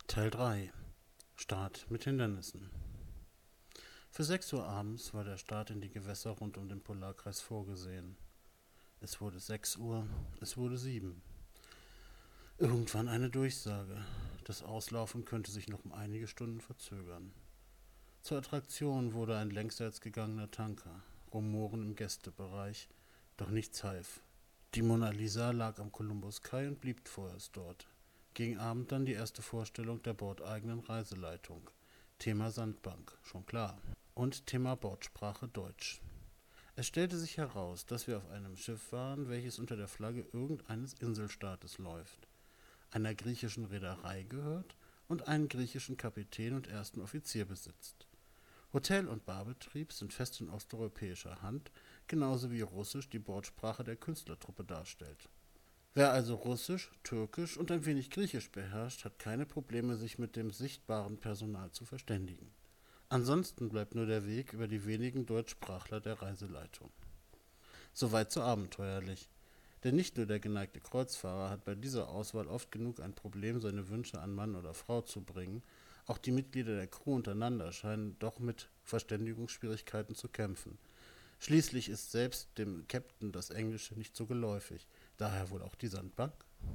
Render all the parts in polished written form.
Teil 3. Start mit Hindernissen. Für 6 Uhr abends war der Start in die Gewässer rund um den Polarkreis vorgesehen. Es wurde 6 Uhr, es wurde 7. Irgendwann eine Durchsage. Das Auslaufen könnte sich noch um einige Stunden verzögern. Zur Attraktion wurde ein längsseits gegangener Tanker, Rumoren im Gästebereich, doch nichts half. Die Mona Lisa lag am Columbus-Kai und blieb vorerst dort. Gegen Abend dann die erste Vorstellung der bordeigenen Reiseleitung. Thema Sandbank, schon klar. Und Thema Bordsprache Deutsch. Es stellte sich heraus, dass wir auf einem Schiff waren, welches unter der Flagge irgendeines Inselstaates läuft, einer griechischen Reederei gehört und einen griechischen Kapitän und ersten Offizier besitzt. Hotel- und Barbetrieb sind fest in osteuropäischer Hand, genauso wie Russisch die Bordsprache der Künstlertruppe darstellt. Wer also Russisch, Türkisch und ein wenig Griechisch beherrscht, hat keine Probleme, sich mit dem sichtbaren Personal zu verständigen. Ansonsten bleibt nur der Weg über die wenigen Deutschsprachler der Reiseleitung. Soweit so abenteuerlich. Denn nicht nur der geneigte Kreuzfahrer hat bei dieser Auswahl oft genug ein Problem, seine Wünsche an Mann oder Frau zu bringen, auch die Mitglieder der Crew untereinander scheinen doch mit Verständigungsschwierigkeiten zu kämpfen. Schließlich ist selbst dem Captain das Englische nicht so geläufig, daher wohl auch die Sandbank.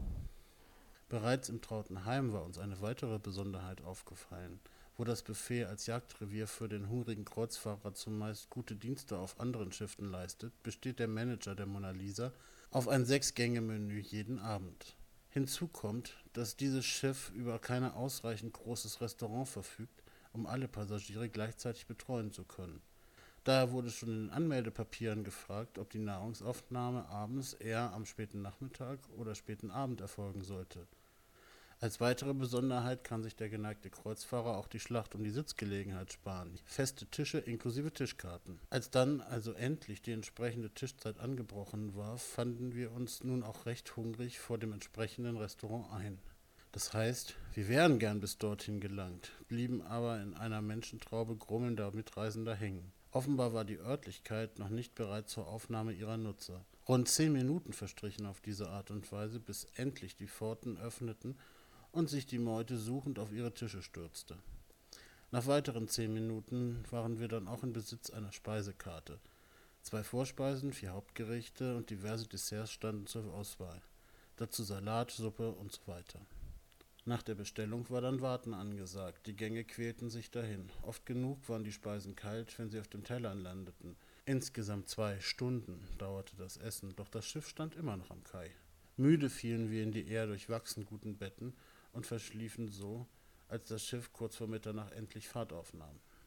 Bereits im trauten Heim war uns eine weitere Besonderheit aufgefallen. Wo das Buffet als Jagdrevier für den hungrigen Kreuzfahrer zumeist gute Dienste auf anderen Schiffen leistet, besteht der Manager der Mona Lisa auf ein 6-Gänge-Menü jeden Abend. Hinzu kommt, dass dieses Schiff über kein ausreichend großes Restaurant verfügt, um alle Passagiere gleichzeitig betreuen zu können. Daher wurde schon in den Anmeldepapieren gefragt, ob die Nahrungsaufnahme abends eher am späten Nachmittag oder späten Abend erfolgen sollte. Als weitere Besonderheit kann sich der geneigte Kreuzfahrer auch die Schlacht um die Sitzgelegenheit sparen. Feste Tische inklusive Tischkarten. Als dann also endlich die entsprechende Tischzeit angebrochen war, fanden wir uns nun auch recht hungrig vor dem entsprechenden Restaurant ein. Das heißt, wir wären gern bis dorthin gelangt, blieben aber in einer Menschentraube grummelnder Mitreisender hängen. Offenbar war die Örtlichkeit noch nicht bereit zur Aufnahme ihrer Nutzer. Rund 10 Minuten verstrichen auf diese Art und Weise, bis endlich die Pforten öffneten und sich die Meute suchend auf ihre Tische stürzte. Nach weiteren 10 Minuten waren wir dann auch in Besitz einer Speisekarte. 2 Vorspeisen, 4 Hauptgerichte und diverse Desserts standen zur Auswahl. Dazu Salat, Suppe und so weiter. Nach der Bestellung war dann Warten angesagt. Die Gänge quälten sich dahin. Oft genug waren die Speisen kalt, wenn sie auf den Tellern landeten. Insgesamt 2 Stunden dauerte das Essen, doch das Schiff stand immer noch am Kai. Müde fielen wir in die eher durchwachsen guten Betten und verschliefen so, als das Schiff kurz vor Mitternacht endlich Fahrt aufnahm.